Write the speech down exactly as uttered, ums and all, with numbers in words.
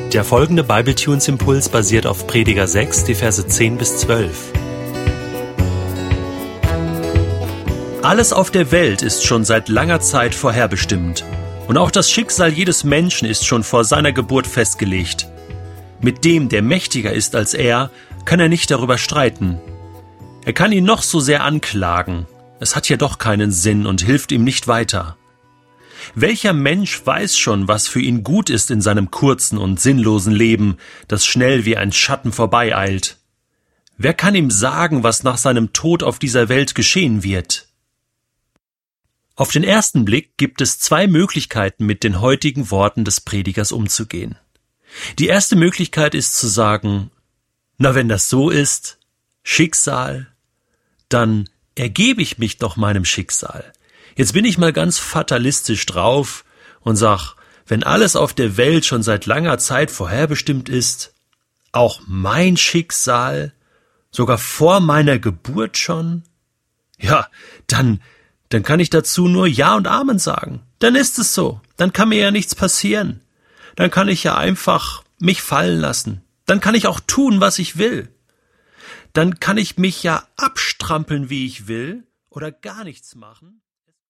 Der folgende Bibletunes-Impuls basiert auf Prediger sechs, die Verse zehn bis zwölf. Alles auf der Welt ist schon seit langer Zeit vorherbestimmt. Und auch das Schicksal jedes Menschen ist schon vor seiner Geburt festgelegt. Mit dem, der mächtiger ist als er, kann er nicht darüber streiten. Er kann ihn noch so sehr anklagen. Es hat ja doch keinen Sinn und hilft ihm nicht weiter. Welcher Mensch weiß schon, was für ihn gut ist in seinem kurzen und sinnlosen Leben, das schnell wie ein Schatten vorbeieilt? Wer kann ihm sagen, was nach seinem Tod auf dieser Welt geschehen wird? Auf den ersten Blick gibt es zwei Möglichkeiten, mit den heutigen Worten des Predigers umzugehen. Die erste Möglichkeit ist zu sagen, na, wenn das so ist, Schicksal, dann ergebe ich mich doch meinem Schicksal. Jetzt bin ich mal ganz fatalistisch drauf und sag, wenn alles auf der Welt schon seit langer Zeit vorherbestimmt ist, auch mein Schicksal, sogar vor meiner Geburt schon, ja, dann, dann kann ich dazu nur Ja und Amen sagen. Dann ist es so. Dann kann mir ja nichts passieren. Dann kann ich ja einfach mich fallen lassen. Dann kann ich auch tun, was ich will. Dann kann ich mich ja abstrampeln, wie ich will, oder gar nichts machen.